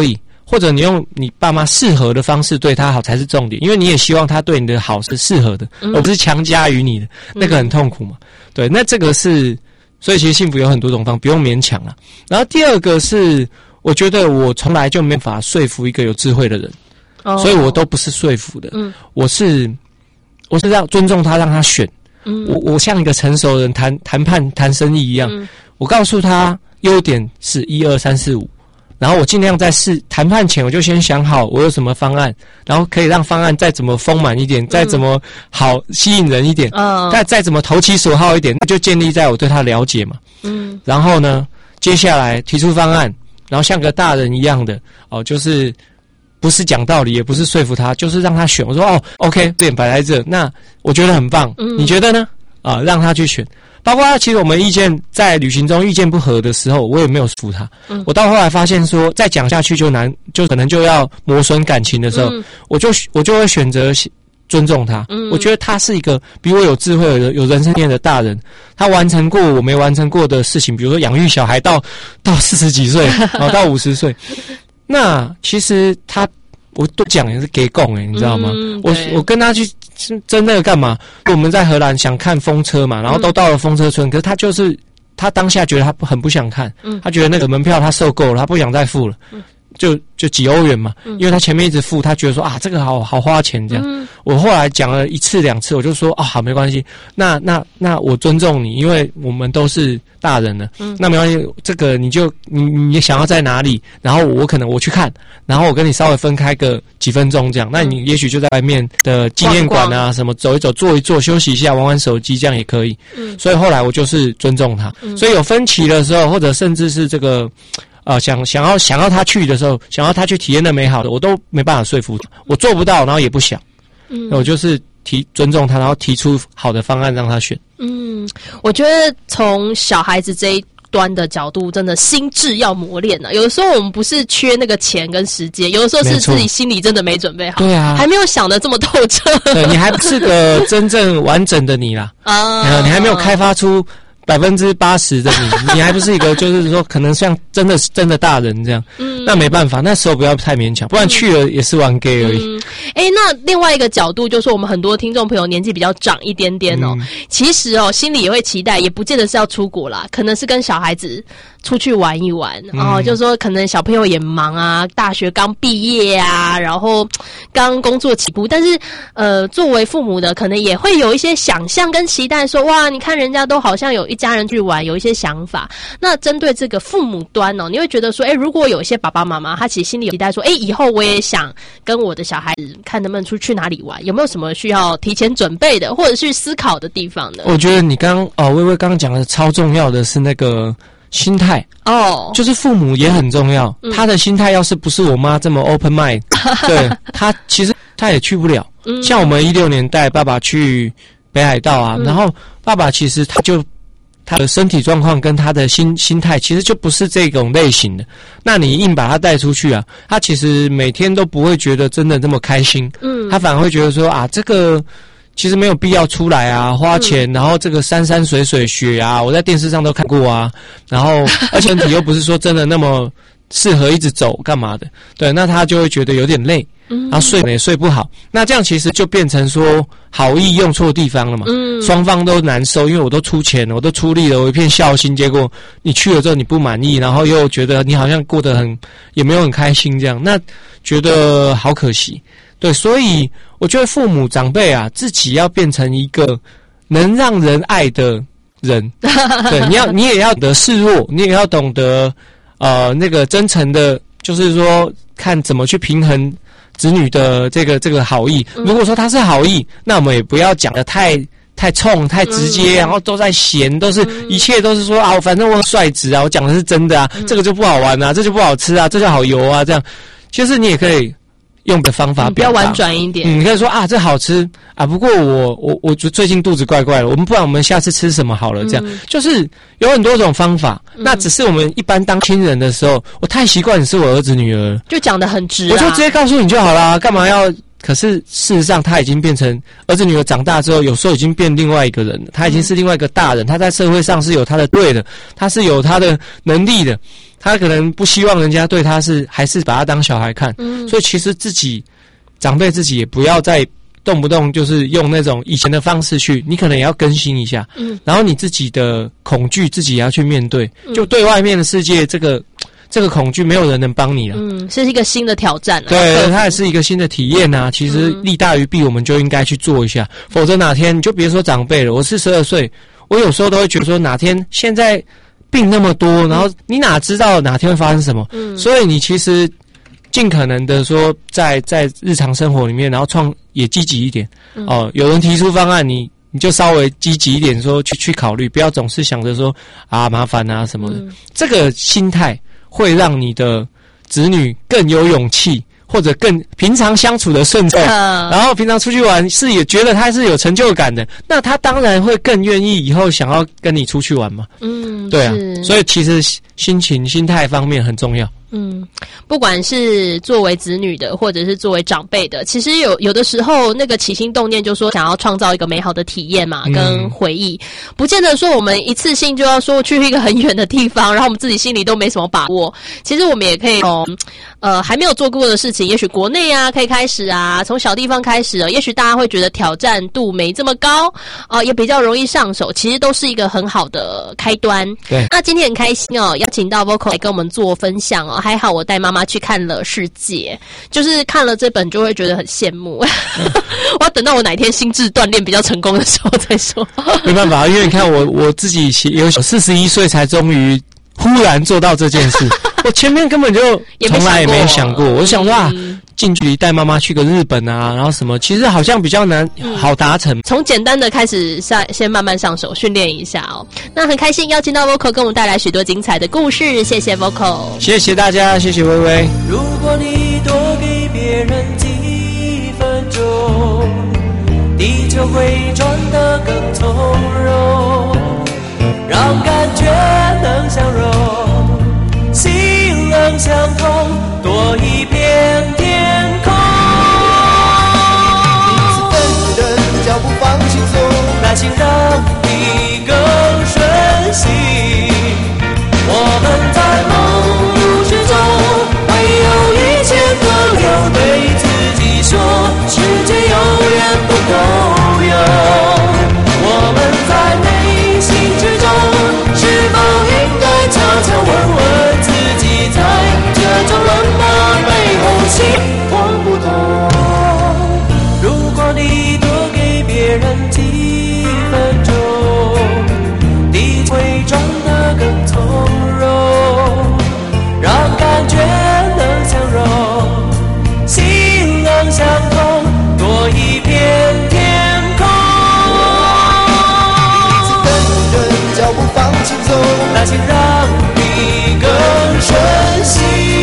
或者你用你爸妈适合的方式对他好才是重点，因为你也希望他对你的好是适合的，嗯、而不是强加于你的，那个很痛苦嘛。嗯、对，那这个是，所以其实幸福有很多种方法，不用勉强啦。然后第二个是，我觉得我从来就没法说服一个有智慧的人，哦、所以我都不是说服的，嗯、我是我是让尊重他，让他选。嗯、我我像一个成熟人谈谈判谈生意一样，嗯、我告诉他优点是一二三四五。然后我尽量在试谈判前，我就先想好我有什么方案，然后可以让方案再怎么丰满一点，嗯、再怎么好吸引人一点，嗯、再再怎么投其所好一点，那就建立在我对他了解嘛。嗯。然后呢，接下来提出方案，然后像个大人一样的哦，就是不是讲道理，也不是说服他，就是让他选。我说哦 ，OK， 点摆在这，那我觉得很棒，嗯、你觉得呢？啊，让他去选。包括其实我们意见在旅行中意见不合的时候，我也没有服他。嗯、我到后来发现说，再讲下去就难，就可能就要磨损感情的时候，嗯、我就我就会选择尊重他。嗯、我觉得他是一个比我有智慧、有有人生经验的大人，他完成过我没完成过的事情，比如说养育小孩到到四十几岁，然后到五十岁。那其实他我都讲也是给供诶，你知道吗？嗯、我我跟他去。争那个干嘛？我们在荷兰想看风车嘛，然后都到了风车村，嗯、可是他就是他当下觉得他很不想看，嗯、他觉得那个门票他受够了，他不想再付了，嗯、就就几欧元嘛，嗯、因为他前面一直付，他觉得说啊这个好好花钱这样。嗯、我后来讲了一次两次，我就说啊好没关系，那那那我尊重你，因为我们都是大人了，嗯、那没关系，这个你就你你想要在哪里，然后我可能我去看，然后我跟你稍微分开个几分钟这样，那你也许就在外面的纪念馆啊逛逛什么走一走坐一坐休息一下玩玩手机这样也可以。嗯，所以后来我就是尊重他。嗯，所以有分歧的时候，或者甚至是这个呃想想要想要他去的时候，想要他去体验的美好的，我都没办法说服他，我做不到，然后也不想。嗯，我就是提尊重他，然后提出好的方案让他选。 嗯，我觉得从小孩子这一端的角度，真的心智要磨练啊。有的时候我们不是缺那个钱跟时间，有的时候是自己心里真的没准备好，对啊，还没有想得这么透彻。 对，你还不是个真正完整的你啦，啊，你还没有开发出百分之八十的你，你还不是一个就是说可能像真的真的大人这样。嗯，那没办法，那时候不要太勉强，不然去了也是玩 gay 而已。嗯， 哎、欸，那另外一个角度就是我们很多听众朋友年纪比较长一点点哦，嗯、其实哦心里也会期待，也不见得是要出国啦，可能是跟小孩子出去玩一玩，嗯、哦，就是说可能小朋友也忙啊，大学刚毕业啊，然后刚工作起步，但是呃，作为父母的可能也会有一些想象跟期待说，哇，你看人家都好像有一家人去玩，有一些想法。那针对这个父母端哦，你会觉得说，哎，如果有一些爸爸妈妈他其实心里有期待说，哎，以后我也想跟我的小孩子看能不能出去哪里玩，有没有什么需要提前准备的，或者去思考的地方呢？ 我觉得你刚哦，薇薇刚刚讲的超重要的是那个心态哦，就是父母也很重要。嗯、他的心态要是不是我妈这么 open mind， 对他其实他也去不了。嗯、像我们一六年带爸爸去北海道啊，嗯、然后爸爸其实他就他的身体状况跟他的心心态其实就不是这种类型的。那你硬把他带出去啊，他其实每天都不会觉得真的这么开心。嗯，他反而会觉得说啊，这个其实没有必要出来啊，花钱，嗯、然后这个山山水水雪啊，我在电视上都看过啊，然后而且身体又不是说真的那么适合一直走干嘛的，对，那他就会觉得有点累。嗯，然后睡也睡不好，那这样其实就变成说好意用错地方了嘛。嗯，双方都难受，因为我都出钱了，我都出力了，我一片孝心，结果你去了之后你不满意，然后又觉得你好像过得很也没有很开心，这样那觉得好可惜。对，所以我觉得父母长辈啊，自己要变成一个能让人爱的人。对，你要你也要懂得示弱，你也要懂得呃那个真诚的，就是说看怎么去平衡子女的这个这个好意。如果说他是好意，那我们也不要讲得太太冲太直接，嗯、然后都在嫌，都是、嗯、一切都是说啊，反正我很率直啊，我讲的是真的啊，嗯、这个就不好玩啊，这就不好吃啊，这就好油啊，这样。其实你也可以用的方法、嗯、 比较婉转一点。 嗯，你可以说啊，这好吃啊，不过我我我最近肚子怪怪的，我们不然我们下次吃什么好了？这样、嗯、就是有很多种方法。嗯、那只是我们一般当亲人的时候，我太习惯你是我儿子女儿， 就讲得很直、啊， 我就直接告诉你就好啦，干嘛要？可是事实上，他已经变成儿子女儿长大之后，有时候已经变另外一个人了。他已经是另外一个大人，他在社会上是有他的对的，他是有他的能力的。 他可能不希望人家对他是还是把他当小孩看， 嗯， 所以其实自己长辈自己也不要再动不动就是用那种以前的方式去，你可能也要更新一下， 嗯， 然后你自己的恐惧自己也要去面对，就对外面的世界这个这个恐惧没有人能帮你了， 嗯，这是一个新的挑战、啊， 对，它也是一个新的体验啊。其实利大于弊，我们就应该去做一下，嗯、否则哪天你就别说长辈了，我四十二岁，我有时候都会觉得说哪天现在病那么多，然后你哪知道哪天会发生什么？嗯，所以你其实尽可能的说在，在在日常生活里面，然后创也积极一点、嗯、哦。有人提出方案，你你就稍微积极一点，说去去考虑，不要总是想着说啊麻烦啊什么的。嗯、这个心态会让你的子女更有勇气。或者更平常相处的顺畅，嗯、然后平常出去玩是也觉得他是有成就感的，那他当然会更愿意以后想要跟你出去玩嘛。嗯，对啊，所以其实心情、心态方面很重要。 嗯，不管是作为子女的，或者是作为长辈的，其实有有的时候那个起心动念就说想要创造一个美好的体验嘛，跟回忆，嗯、不见得说我们一次性就要说去一个很远的地方，然后我们自己心里都没什么把握。其实我们也可以从呃还没有做过的事情，也许国内啊可以开始啊，从小地方开始，也许大家会觉得挑战度没这么高啊、呃，也比较容易上手，其实都是一个很好的开端。对，那今天很开心哦，邀请到 Vocal 来跟我们做分享哦。还好我带妈妈去看了世界，就是看了这本就会觉得很羡慕。嗯、我要等到我哪一天心智锻炼比较成功的时候再说。 没办法，因为你看我我自己有四十一岁才终于忽然做到这件事，我前面根本就从来也没想过。我想说啊，近距离带妈妈去个日本啊，然后什么，其实好像比较难、嗯、好达成。 从简单的开始上，先慢慢上手训练一下哦。那很开心邀请到 Vocal 跟我们带来许多精彩的故事，谢谢 Vocal， 谢谢大家，谢谢薇薇。 如果你多给别人几分钟，地球会转得更从容，让感觉能相融，心能相通，多一片天空。彼此等等，脚步放轻松，耐心让你更顺心。我们在梦路之中，唯有一千个留，对自己说，世界永远不够用。我们在内心之中，是否应该悄悄问问自己，在这种冷漠背后心痛不痛？如果你多给别人几分钟，地会转得更从容，让感觉能相融，心能相通，多一片天空。彼此等等，脚步放轻松，耐心让你更顺心。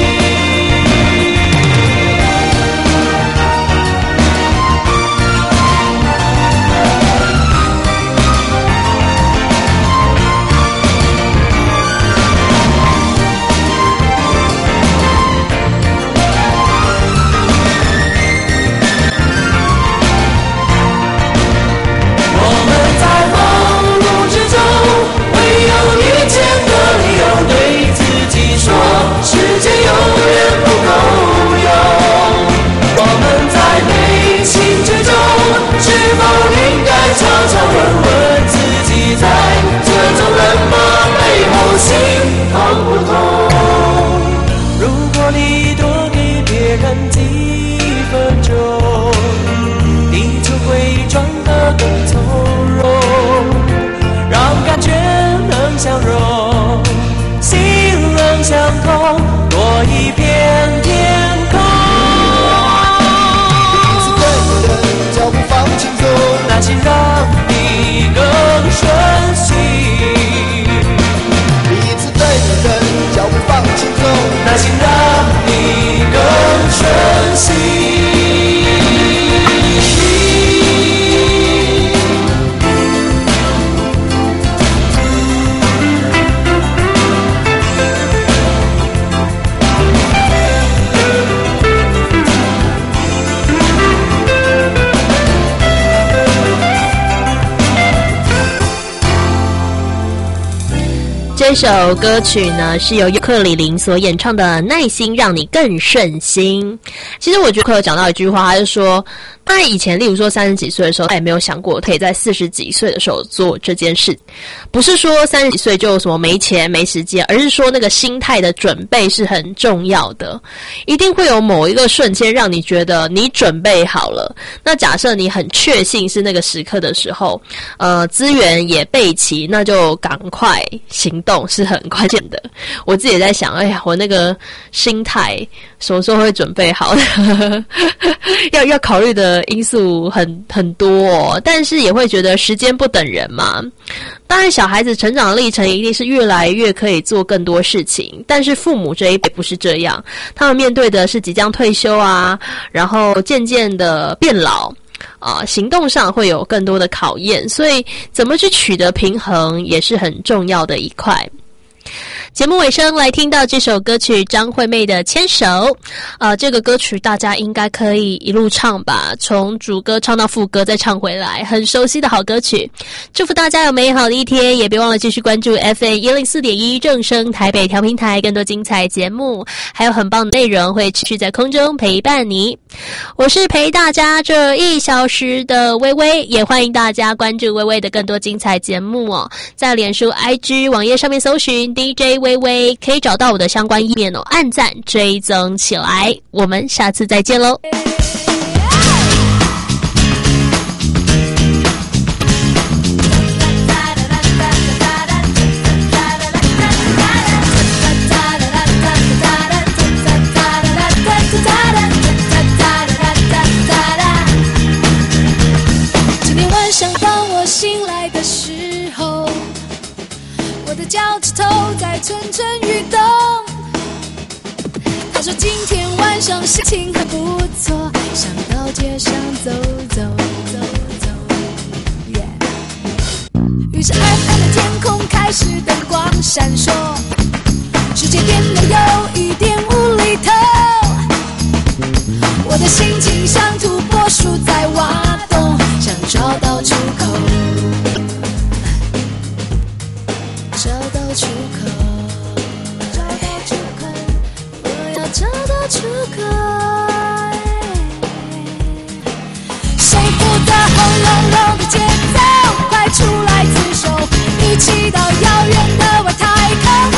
世界永远不够用，我们在内心之中，是否应该悄悄问问自己，在这种冷漠背后心痛不痛？如果你多给别人几分钟，地球会转得更从容，让感觉能相融，心能相通，多一片天空。彼此等等，脚步放轻松，耐心让你更顺心。彼此等等， 这首歌曲呢是由尤克里林所演唱的《耐心让你更顺心》。其实我觉得有讲到一句话，他就说他以前例如说三十几岁的时候，他也没有想过可以在四十几岁的时候做这件事。不是说三十几岁就什么没钱没时间，而是说那个心态的准备是很重要的。一定会有某一个瞬间让你觉得你准备好了。那假设你很确信是那个时刻的时候，呃，资源也备齐，那就赶快行动是很关键的。我自己也在想，哎呀，我那个心态什么时候会准备好的？要要考虑的因素很很多哦，但是也会觉得时间不等人嘛。当然，小孩子成长的历程一定是越来越可以做更多事情，但是父母这一辈不是这样，他们面对的是即将退休啊，然后渐渐的变老。啊、呃，行动上会有更多的考验，所以怎么去取得平衡也是很重要的一块。节目尾声来听到这首歌曲张惠妹的《牵手》，呃，这个歌曲大家应该可以一路唱吧，从主歌唱到副歌再唱回来，很熟悉的好歌曲。祝福大家有美好的一天，也别忘了继续关注 F M 一零四点一正声台北调频台，更多精彩节目，还有很棒的内容会持续在空中陪伴你。我是陪大家这一小时的微微，也欢迎大家关注微微的更多精彩节目哦，在脸书 I G 网页上面搜寻 D J 微微，可以找到我的相关页面哦，按赞追踪起来，我们下次再见喽。 今天晚上当我醒来的时候，我的脚趾头在蠢蠢欲动。他说今天晚上心情还不错，想到街上走走走走、yeah、于是暗暗的天空开始灯光闪烁，世界变得有一点无厘头，我的心情像土拨鼠在挖洞，想找到出口，找到出口，找到出口，我要找到出口。幸福的轰隆隆的节奏，快出来自首，一起到遥远的外太空。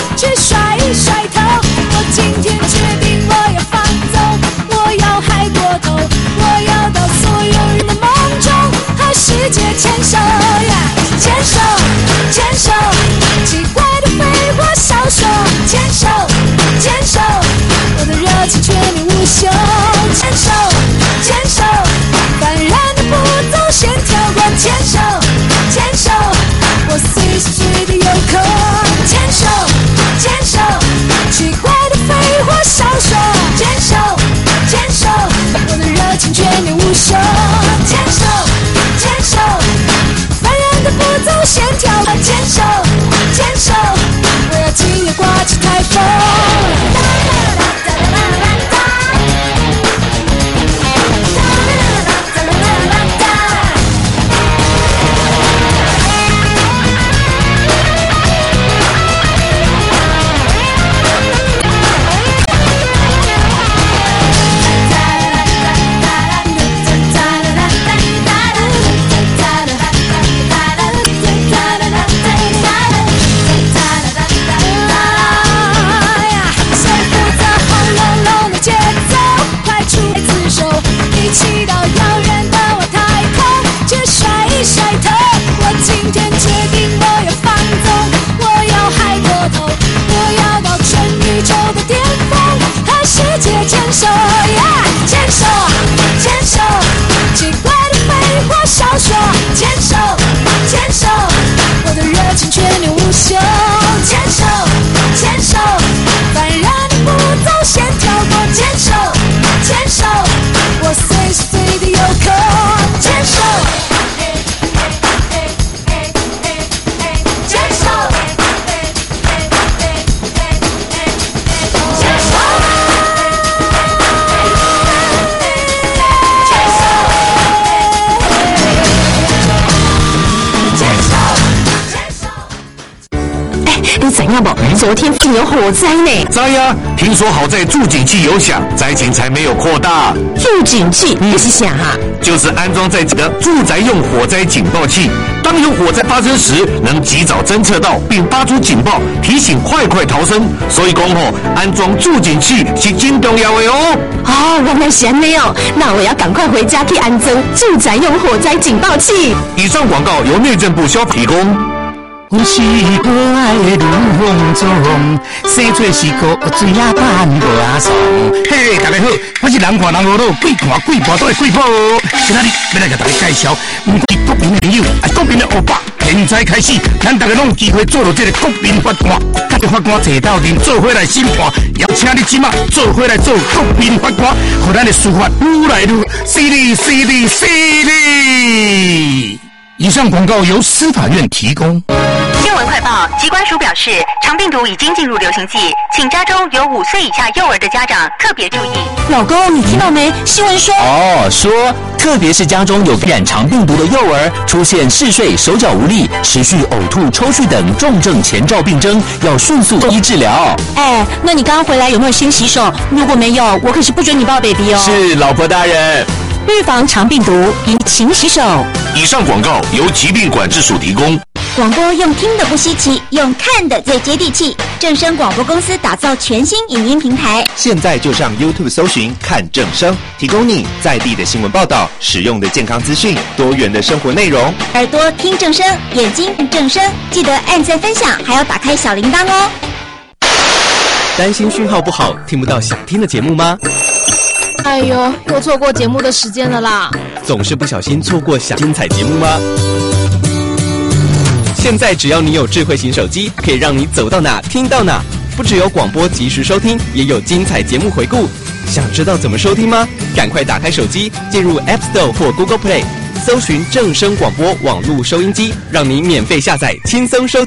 影不？昨天有火灾呢。 在呀，听说好在助警器有响，灾情才没有扩大。 助警器那是啥哈？ 就是安装在这个住宅用火灾警报器，当有火灾发生时，能及早侦测到并发出警报，提醒快快逃生。所以讲吼，安装助警器是真重要的哦。 哦，原来是安尼哦，那我要赶快回家去安装住宅用火灾警报器。 以上广告由内政部消提供。 阮是可爱的女风中，生做是个水啊板无阿爽。嘿，大家好，我是人看人无路，鬼看鬼婆都会鬼婆。今仔日要来给大家介绍，唔过国民的朋友，啊国民的欧巴。现在开始，咱大家拢有机会做到这个国民法官，甲着法官坐斗阵，做伙来审判。邀请你即马做伙来做国民法官，互咱的司法愈来愈犀利、犀利、犀利。以上广告由司法院提供。 新闻快报：疾管署表示，肠病毒已经进入流行季，请家中有五岁以下幼儿的家长特别注意。 老公，你听到没？新闻说哦，说特别是家中有感染肠病毒的幼儿，出现嗜睡、手脚无力、持续呕吐、抽搐等重症前兆病征，要迅速就医治疗。 哎，那你刚刚回来有没有先洗手？如果没有，我可是不准你抱 baby 哦。 是，老婆大人。 预防肠病毒，宜勤洗手。 以上广告由疾病管制署提供。 广播用听的不稀奇，用看的最接地气。正声广播公司打造全新影音平台， 现在就上 YouTube 搜寻看正声，提供你在地的新闻报道、实用的健康资讯、多元的生活内容。 耳朵听正声，眼睛看正声，记得按赞分享，还要打开小铃铛哦。 担心讯号不好，听不到想听的节目吗？ 哎呦，又错过节目的时间了啦！ 总是不小心错过想精彩节目吗？现在只要你有智慧型手机，可以让你走到哪听到哪。不只有广播及时收听，也有精彩节目回顾。想知道怎么收听吗？赶快打开手机，进入 App Store 或 Google Play，搜寻正声广播网络收音机，让你免费下载，轻松收听。